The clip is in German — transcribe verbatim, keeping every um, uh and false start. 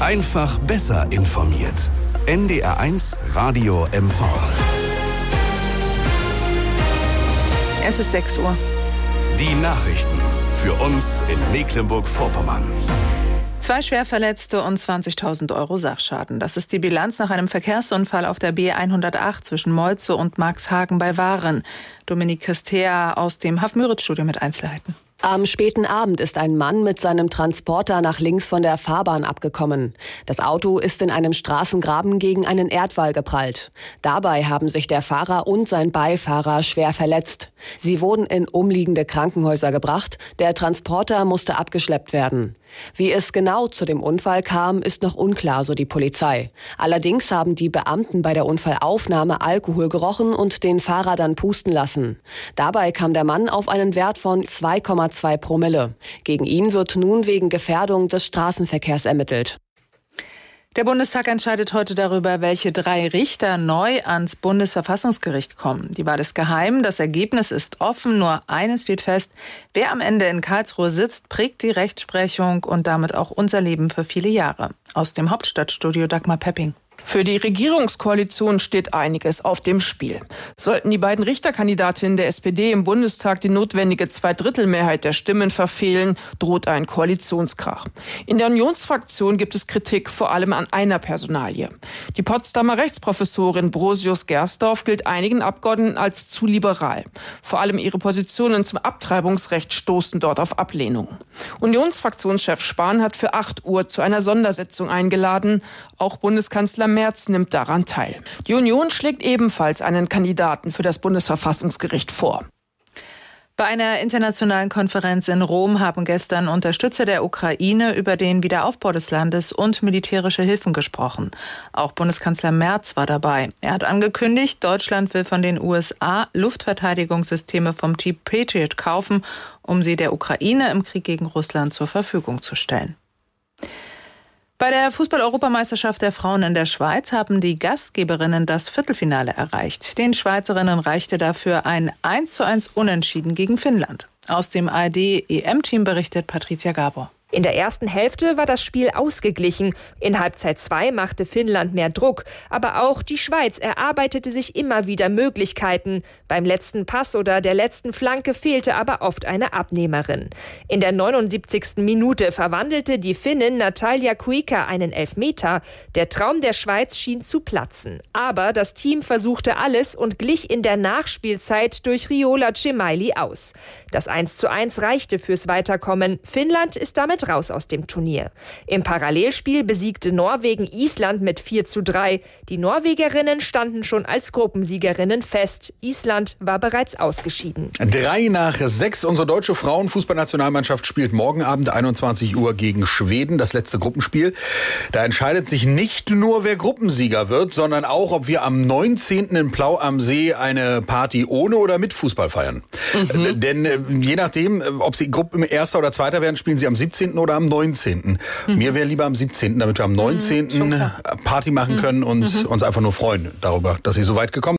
Einfach besser informiert. N D R eins Radio M V. Es ist sechs Uhr. Die Nachrichten für uns in Mecklenburg-Vorpommern. Zwei Schwerverletzte und zwanzigtausend Euro Sachschaden. Das ist die Bilanz nach einem Verkehrsunfall auf der B hundertacht zwischen Moltzow und Marxhagen bei Waren. Dominik Christea aus dem Haff-Müritz-Studio mit Einzelheiten. Am späten Abend ist ein Mann mit seinem Transporter nach links von der Fahrbahn abgekommen. Das Auto ist in einem Straßengraben gegen einen Erdwall geprallt. Dabei haben sich der Fahrer und sein Beifahrer schwer verletzt. Sie wurden in umliegende Krankenhäuser gebracht. Der Transporter musste abgeschleppt werden. Wie es genau zu dem Unfall kam, ist noch unklar, so die Polizei. Allerdings haben die Beamten bei der Unfallaufnahme Alkohol gerochen und den Fahrer dann pusten lassen. Dabei kam der Mann auf einen Wert von zwei Komma zwei Promille. Gegen ihn wird nun wegen Gefährdung des Straßenverkehrs ermittelt. Der Bundestag entscheidet heute darüber, welche drei Richter neu ans Bundesverfassungsgericht kommen. Die Wahl ist geheim, das Ergebnis ist offen, nur eines steht fest: Wer am Ende in Karlsruhe sitzt, prägt die Rechtsprechung und damit auch unser Leben für viele Jahre. Aus dem Hauptstadtstudio Dagmar Pepping. Für die Regierungskoalition steht einiges auf dem Spiel. Sollten die beiden Richterkandidatinnen der S P D im Bundestag die notwendige Zweidrittelmehrheit der Stimmen verfehlen, droht ein Koalitionskrach. In der Unionsfraktion gibt es Kritik vor allem an einer Personalie. Die Potsdamer Rechtsprofessorin Brosius-Gersdorf gilt einigen Abgeordneten als zu liberal. Vor allem ihre Positionen zum Abtreibungsrecht stoßen dort auf Ablehnung. Unionsfraktionschef Spahn hat für acht Uhr zu einer Sondersitzung eingeladen. Auch Bundeskanzler Merz nimmt daran teil. Die Union schlägt ebenfalls einen Kandidaten für das Bundesverfassungsgericht vor. Bei einer internationalen Konferenz in Rom haben gestern Unterstützer der Ukraine über den Wiederaufbau des Landes und militärische Hilfen gesprochen. Auch Bundeskanzler Merz war dabei. Er hat angekündigt, Deutschland will von den U S A Luftverteidigungssysteme vom Typ Patriot kaufen, um sie der Ukraine im Krieg gegen Russland zur Verfügung zu stellen. Bei der Fußball-Europameisterschaft der Frauen in der Schweiz haben die Gastgeberinnen das Viertelfinale erreicht. Den Schweizerinnen reichte dafür ein eins zu eins Unentschieden gegen Finnland. Aus dem A R D-E M-Team berichtet Patricia Gabor. In der ersten Hälfte war das Spiel ausgeglichen. In Halbzeit zwei machte Finnland mehr Druck. Aber auch die Schweiz erarbeitete sich immer wieder Möglichkeiten. Beim letzten Pass oder der letzten Flanke fehlte aber oft eine Abnehmerin. In der neunundsiebzigsten Minute verwandelte die Finnin Natalia Kuika einen Elfmeter. Der Traum der Schweiz schien zu platzen. Aber das Team versuchte alles und glich in der Nachspielzeit durch Riola Cemaili aus. Das eins zu eins reichte fürs Weiterkommen. Finnland ist damit raus aus dem Turnier. Im Parallelspiel besiegte Norwegen Island mit vier zu drei. Die Norwegerinnen standen schon als Gruppensiegerinnen fest. Island war bereits ausgeschieden. Drei nach sechs. Unsere deutsche Frauenfußballnationalmannschaft spielt morgen Abend einundzwanzig Uhr gegen Schweden, das letzte Gruppenspiel. Da entscheidet sich nicht nur, wer Gruppensieger wird, sondern auch, ob wir am neunzehnten in Plau am See eine Party ohne oder mit Fußball feiern. Mhm. Denn äh, je nachdem, ob sie Gruppen Erster oder Zweiter werden, spielen sie am siebzehnten oder am neunzehnten. Mhm. Mir wäre lieber am siebzehnten, damit wir am neunzehnten Mhm, Party machen können und mhm. uns einfach nur freuen darüber, dass sie so weit gekommen sind.